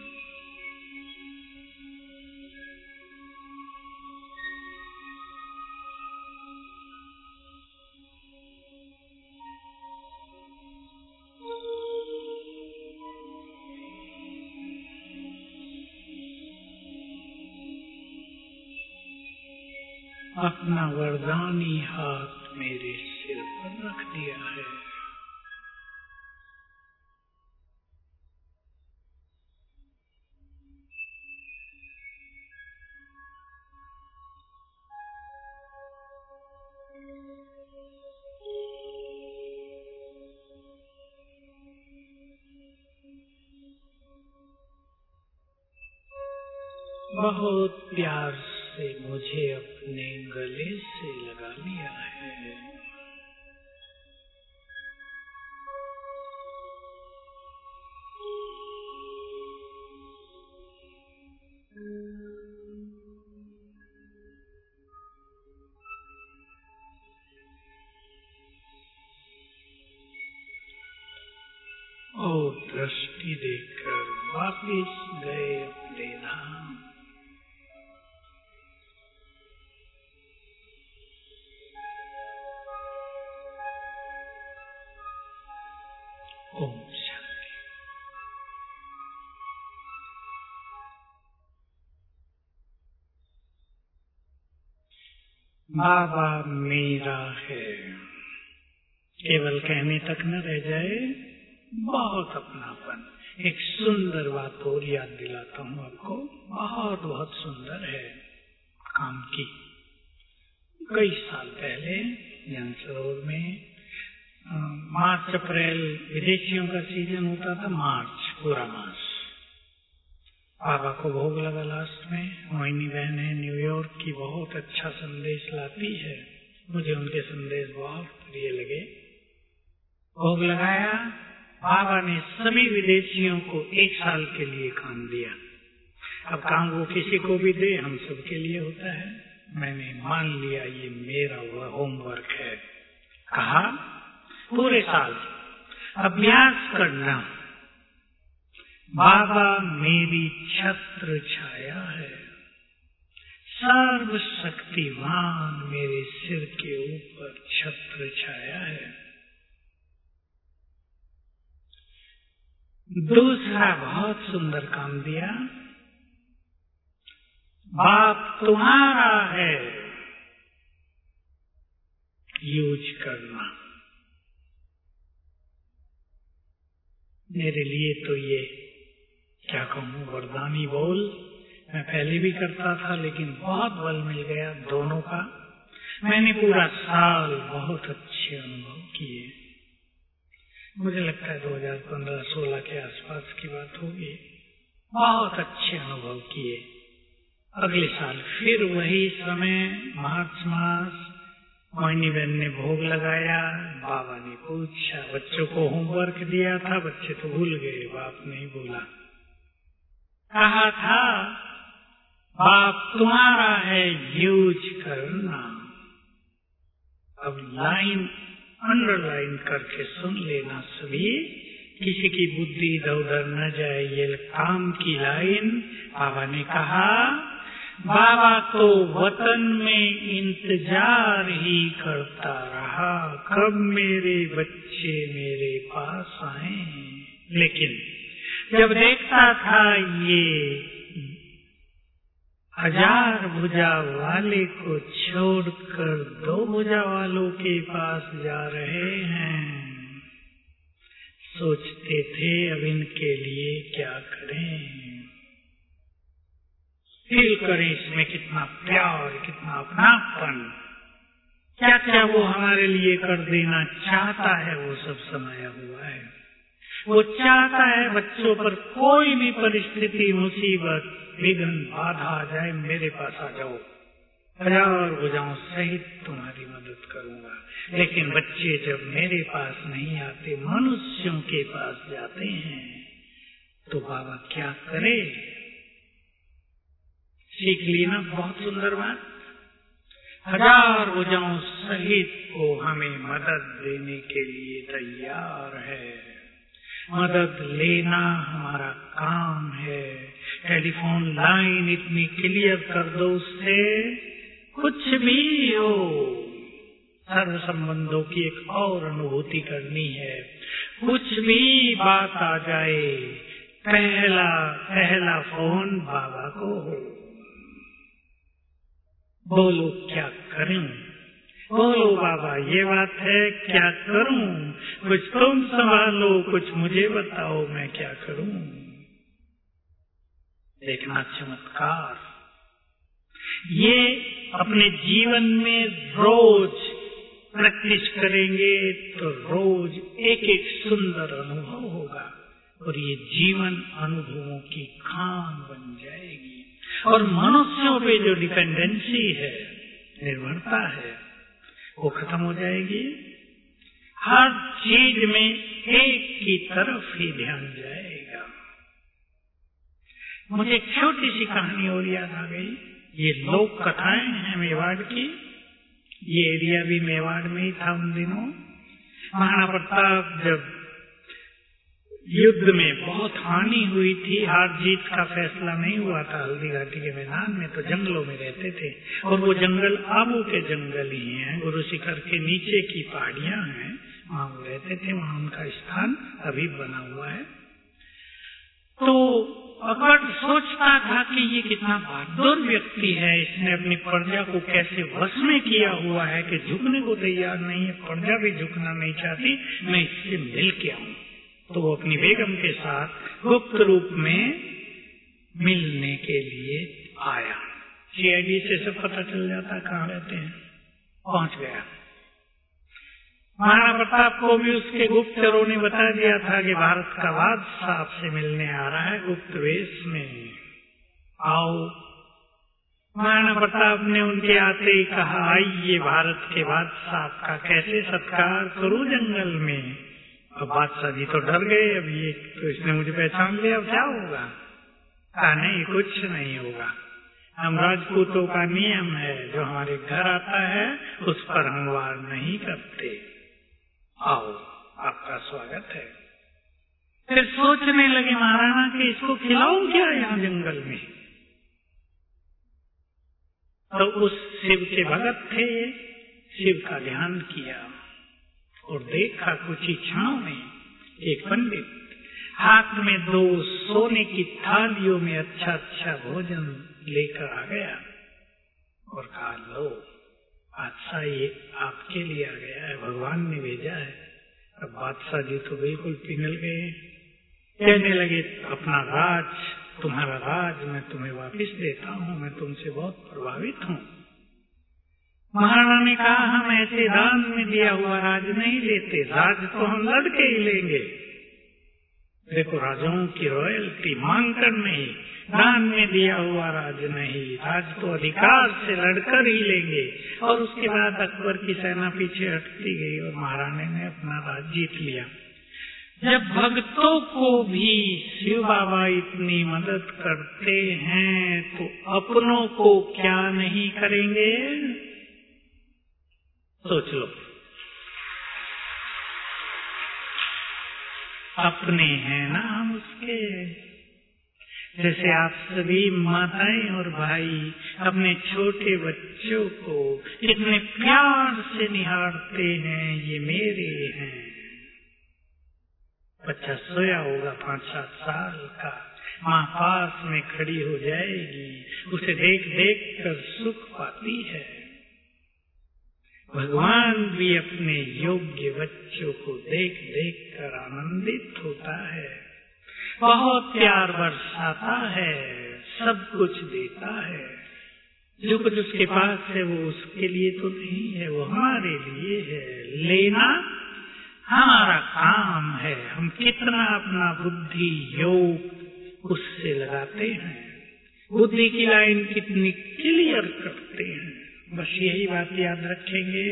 Speaker 1: अपना वरदानी हाथ मेरे सिर पर रख दिया है। बहुत प्यार से मुझे अपने गले से लगा लिया है। और दृष्टि देकर वापिस गए अपने धाम। ओम शांति। बाबा मेरा है, केवल कहने तक न रह जाए, बहुत अपनापन। एक सुंदर बात और याद दिलाता हूँ आपको, बहुत बहुत सुंदर है काम की। कई साल पहले ज्ञान सरोवर में मार्च अप्रैल विदेशियों का सीजन होता था, मार्च पूरा मास। बाबा को भोग लगा लास्ट में। मोहिनी बहन है न्यूयॉर्क की, बहुत अच्छा संदेश लाती है, मुझे उनके संदेश बहुत प्रिय लगे। भोग लगाया, बाबा ने सभी विदेशियों को एक साल के लिए काम दिया। अब काम वो किसी को भी दे, हम सबके लिए होता है। मैंने मान लिया ये मेरा वह होमवर्क है। कहा पूरे साल अभ्यास करना, बाबा मेरी छत्र छाया है, सर्व शक्तिमान मेरे सिर के ऊपर छत्र छाया है। दूसरा बहुत सुंदर काम दिया, बाप तुम्हारा है, यूज करना। मेरे लिए तो ये क्या कहूँ वरदानी बोल, मैं पहले भी करता था लेकिन बहुत बल मिल गया दोनों का। मैंने पूरा साल बहुत अच्छे अनुभव किए। मुझे लगता है दो हज़ार पंद्रह सोलह के आसपास की बात होगी। बहुत अच्छे अनुभव किए। अगले साल फिर वही समय मार्च मास, मोहिनी बहन ने भोग लगाया। बाबा ने पूछा, बच्चों को होमवर्क दिया था, बच्चे तो भूल गए, बाप नहीं भूला। कहा था बाप तुम्हारा है, यूज करना। अब लाइन अंडरलाइन करके सुन लेना सभी, किसी की बुद्धि इधर उधर न जाए। ये काम की लाइन। बाबा ने कहा बाबा तो वतन में इंतजार ही करता रहा, कब मेरे बच्चे मेरे पास आए। लेकिन जब देखता था ये हजार भुजा वाले को छोड़कर दो भुजा वालों के पास जा रहे हैं, सोचते थे अब इनके लिए क्या करें। फील करें इसमें कितना प्यार, कितना अपनापन, क्या क्या वो हमारे लिए कर देना चाहता है, वो सब समाया हुआ है। वो चाहता है बच्चों पर कोई भी परिस्थिति, मुसीबत, विघ्न, बाधा आ जाए, मेरे पास आ जाओ, हजार भुजाओं सहित तुम्हारी मदद करूंगा। लेकिन बच्चे जब मेरे पास नहीं आते, मनुष्यों के पास जाते हैं, तो बाबा क्या करे। सीख ली ना बहुत सुंदर बात। हजार भुजाओं सहित वो हमें मदद देने के लिए तैयार है। मदद लेना हमारा काम है। टेलीफोन लाइन इतनी क्लियर कर दो उससे, कुछ भी हो, सर्व संबंधों की एक और अनुभूति करनी है। कुछ भी बात आ जाए, पहला पहला फोन बाबा को हो। बोलो क्या करूं, बोलो बाबा ये बात है, क्या करूं, कुछ तुम संभालो, कुछ मुझे बताओ मैं क्या करूं। देखना चमत्कार, ये अपने जीवन में रोज प्रैक्टिस करेंगे तो रोज एक एक सुंदर अनुभव होगा, और ये जीवन अनुभवों की खान बन जाएगी। और मनुष्यों पे जो डिपेंडेंसी है, निर्भरता है, वो खत्म हो जाएगी। हर चीज में एक की तरफ ही ध्यान जाएगा। मुझे एक छोटी सी कहानी और याद आ गई। ये लोक कथाएं हैं मेवाड़ की। ये एरिया भी मेवाड़ में ही था उन दिनों। महाराणा प्रताप जब युद्ध में बहुत हानि हुई थी, हार जीत का फैसला नहीं हुआ था हल्दी घाटी के मैदान में, तो जंगलों में रहते थे। और वो जंगल आबू के जंगल ही हैं, गुरु शिखर के नीचे की पहाड़ियां हैं, वहां वो रहते थे। वहां उनका स्थान अभी बना हुआ है। तो अकबर सोचता था कि ये कितना बहादुर व्यक्ति है, इसने अपनी प्रजा को कैसे वश में किया हुआ है कि झुकने को तैयार नहीं है, प्रजा भी झुकना नहीं चाहती, मैं इससे मिल के आऊं। तो वो अपनी बेगम के साथ गुप्त रूप में मिलने के लिए आया। सीआईडी से सब पता चल जाता कहाँ रहते हैं, पहुंच गया। महाराणा प्रताप को भी उसके गुप्तचरों ने बता दिया था कि भारत का बादशाह आपसे मिलने आ रहा है गुप्त वेश में, आओ। महाराणा प्रताप ने उनके आते ही कहा, आइए भारत के बादशाह का कैसे सत्कार करूं जंगल में। अब बादशाह जी तो डर गए, अब ये तो इसने मुझे पहचान लिया, अब क्या होगा। कहा नहीं, कुछ नहीं होगा, हम राजपूतों का नियम है, जो हमारे घर आता है उस पर हम वार नहीं करते, आओ आपका स्वागत है। फिर सोचने लगे महाराणा कि इसको खिलाऊं क्या यहाँ जंगल में। तो उस शिव के भगत थे, शिव का ध्यान किया और देखा कुछ ही क्षणों में एक पंडित हाथ में दो सोने की थालियों में अच्छा अच्छा भोजन लेकर आ गया और कहा, लो बादशाह ये आपके लिए आ गया है, भगवान ने भेजा है। अब बादशाह जी तो बिल्कुल पिघल गए, कहने लगे, अपना राज, तुम्हारा राज मैं तुम्हें वापस देता हूँ, मैं तुमसे बहुत प्रभावित हूँ। महाराणा ने कहा, हम ऐसे दान में दिया हुआ राज नहीं लेते, राज तो हम लड़के ही लेंगे। देखो राजाओं की रॉयल्टी मांग कर नहीं, दान में दिया हुआ राज नहीं, राज तो अधिकार से लड़कर ही लेंगे। और उसके बाद अकबर की सेना पीछे हटती गई और महाराणे ने अपना राज जीत लिया। जब भक्तों को भी शिव बाबा इतनी मदद करते हैं तो अपनों को क्या नहीं करेंगे, सोच लो। अपने हैं ना हम उसके। जैसे आप सभी माताएं और भाई अपने छोटे बच्चों को इतने प्यार से निहारते हैं, ये मेरे हैं। बच्चा सोया होगा पांच सात साल का, माँ पास में खड़ी हो जाएगी, उसे देख देख कर सुख पाती है। भगवान भी अपने योग्य बच्चों को देख देख कर आनंदित होता है, बहुत प्यार बरसाता है, सब कुछ देता है। जो कुछ उसके पास है वो उसके लिए तो नहीं है, वो हमारे लिए है। लेना हमारा काम है, हम कितना अपना बुद्धि योग उससे लगाते हैं, बुद्धि की लाइन कितनी क्लियर करते हैं। बस यही बात याद रखेंगे।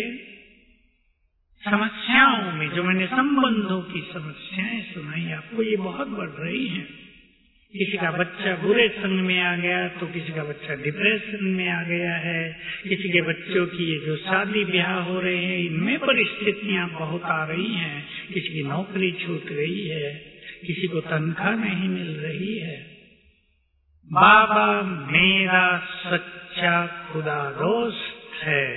Speaker 1: समस्याओं में जो मैंने संबंधों की समस्याएं सुनाई आपको, ये बहुत बढ़ रही हैं। किसी का बच्चा बुरे संग में आ गया तो किसी का बच्चा डिप्रेशन में आ गया है, किसी के बच्चों की ये जो शादी ब्याह हो रहे हैं इनमें परिस्थितियां बहुत आ रही हैं, किसी की नौकरी छूट गई है, किसी को तनख्वाह नहीं मिल रही है। बाबा मेरा सच्चा खुदा दोस्त है,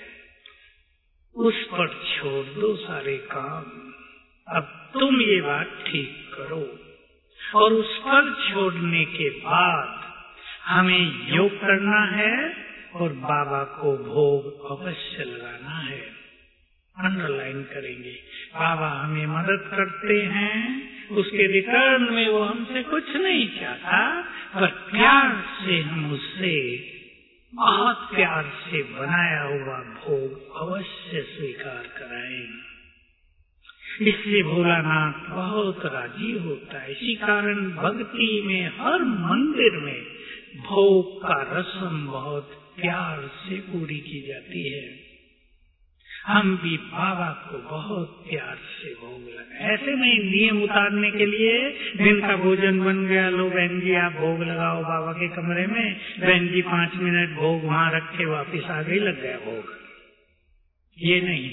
Speaker 1: उस पर छोड़ दो सारे काम। अब तुम ये बात ठीक करो। और उस पर छोड़ने के बाद हमें योग करना है और बाबा को भोग अवश्य लगाना है। अंडरलाइन करेंगे, बाबा हमें मदद करते हैं, उसके रिटर्न में वो हमसे कुछ नहीं चाहता, पर प्यार से हम उससे बहुत प्यार से बनाया हुआ भोग अवश्य स्वीकार कराएं। इससे भोलानाथ बहुत राजी होता है। इसी कारण भक्ति में हर मंदिर में भोग का रस्म बहुत प्यार से पूरी की जाती है। हम भी बाबा को बहुत प्यार से भोग लगाए। ऐसे नहीं नियम उतारने के लिए दिन का भोजन बन गया, लो बहन जी आप भोग लगाओ बाबा के कमरे में, बहन जी पांच मिनट भोग वहां रख के वापिस आ गई, लग गया भोग। ये नहीं,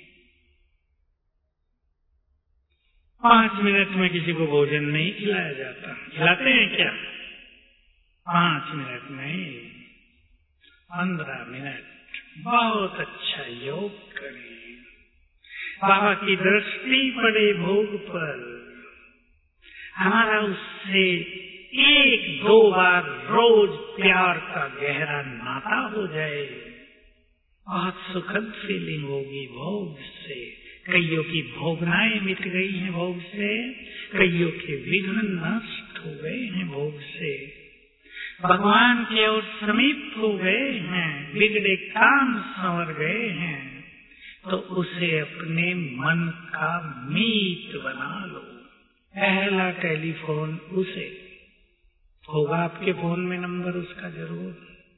Speaker 1: पांच मिनट में किसी को भोजन नहीं खिलाया जाता। खिलाते हैं क्या? पांच मिनट नहीं, पंद्रह मिनट बहुत अच्छा योग करें, बाबा की दृष्टि पड़े भोग पर, हमारा उससे एक दो बार रोज प्यार का गहरा नाता हो जाए, बहुत सुखद फीलिंग होगी भोग से। कईयों की भोगनाएं मिट गई हैं भोग से, कईयों के विघ्न नष्ट हो गए हैं भोग से, भगवान के ओर समीप हो गए हैं, बिगड़े काम संवर गए हैं। तो उसे अपने मन का मीत बना लो। पहला टेलीफोन उसे होगा, आपके फोन में नंबर उसका जरूर।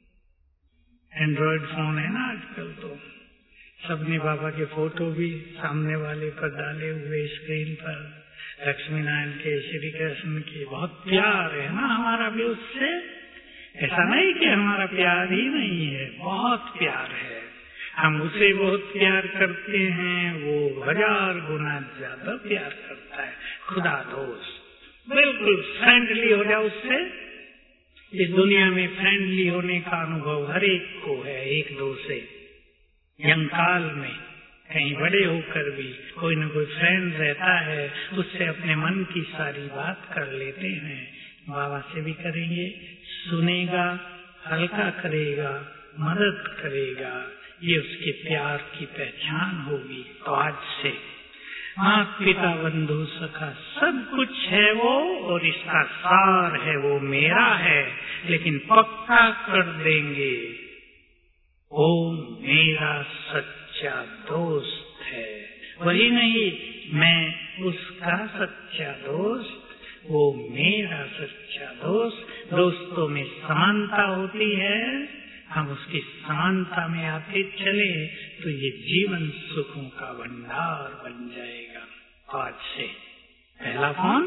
Speaker 1: एंड्रॉइड फोन है ना आजकल, तो सबने बाबा के फोटो भी सामने वाले पर डाले हुए स्क्रीन पर, लक्ष्मी नारायण के, श्री कृष्ण के। बहुत प्यार है ना हमारा भी उससे। ऐसा नहीं कि हमारा प्यार ही नहीं है, बहुत प्यार है। हम उसे बहुत प्यार करते हैं, वो हजार गुना ज्यादा प्यार करता है। खुदा दोस्त, बिल्कुल फ्रेंडली हो जाओ उससे। इस दुनिया में फ्रेंडली होने का अनुभव हर एक को है, एक दो से। यंग काल में कहीं बड़े होकर भी कोई न कोई फ्रेंड रहता है, उससे अपने मन की सारी बात कर लेते हैं। बाबा से भी करेंगे, सुनेगा, हल्का करेगा, मदद करेगा, ये उसके प्यार की पहचान होगी। तो आज से माँ पिता बंधु सखा सब कुछ है वो, और इसका सार है वो मेरा है, लेकिन पक्का कर देंगे वो मेरा सच्चा दोस्त है। वही नहीं, मैं उसका सच्चा दोस्त, वो मेरा सच्चा दोस्त। दोस्तों में समानता होती है, हम उसकी समानता में आते चले तो ये जीवन सुखों का भंडार बन जाएगा। आज से पहला फोन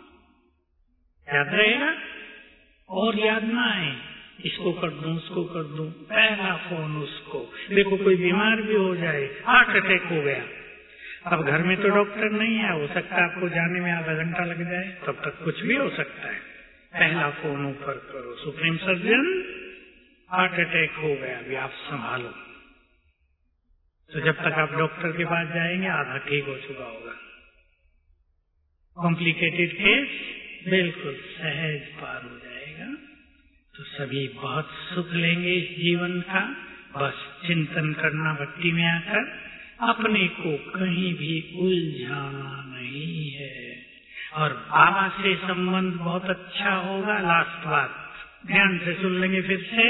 Speaker 1: याद रहेगा, और याद ना आए इसको कर दूं उसको कर दूं, पहला फोन उसको। देखो कोई बीमार भी हो जाए, हार्ट अटैक हो गया, अब घर में तो डॉक्टर नहीं है, हो सकता है आपको जाने में आधा घंटा लग जाए, तब तक कुछ भी हो सकता है। पहला फोन ऊपर करो, सुप्रीम सर्जन हार्ट अटैक हो गया, अभी आप संभालो। तो जब तक आप डॉक्टर के पास जाएंगे आधा ठीक हो चुका होगा। कॉम्प्लिकेटेड केस बिल्कुल सहज पार हो जाएगा। तो सभी बहुत सुख लेंगे इस जीवन का। बस चिंतन करना भक्ति में आकर, अपने को कहीं भी उलझाना नहीं है। और बाबा से संबंध बहुत अच्छा होगा। लास्ट बात ध्यान से सुन लेंगे फिर से।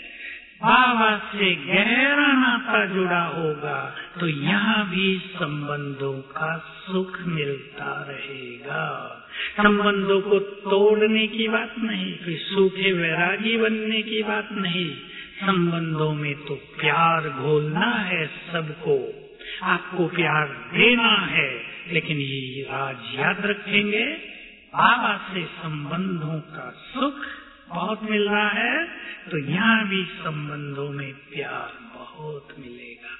Speaker 1: बाबा से गहरा नाता जुड़ा होगा तो यहाँ भी संबंधों का सुख मिलता रहेगा। संबंधों को तोड़ने की बात नहीं, फिर सूखे वैरागी बनने की बात नहीं। संबंधों में तो प्यार घोलना है सबको, आपको प्यार देना है। लेकिन ये राज याद रखेंगे, बाबा से संबंधों का सुख बहुत मिल रहा है तो यहाँ भी संबंधों में प्यार बहुत मिलेगा।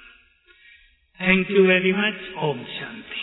Speaker 1: Thank you very much. ओम शांति।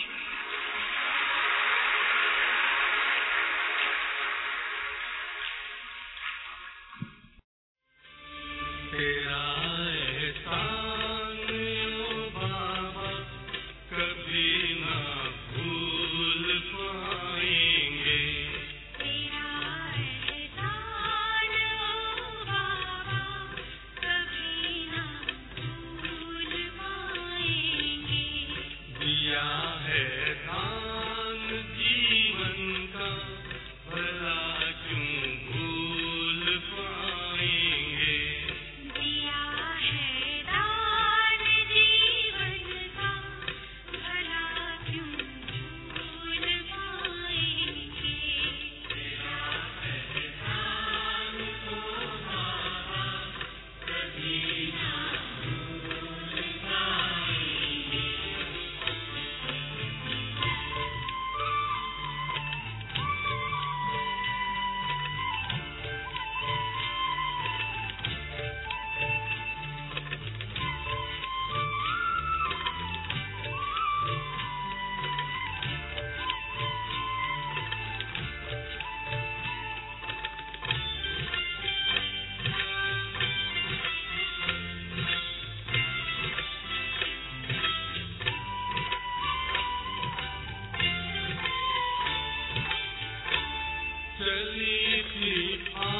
Speaker 2: चली थी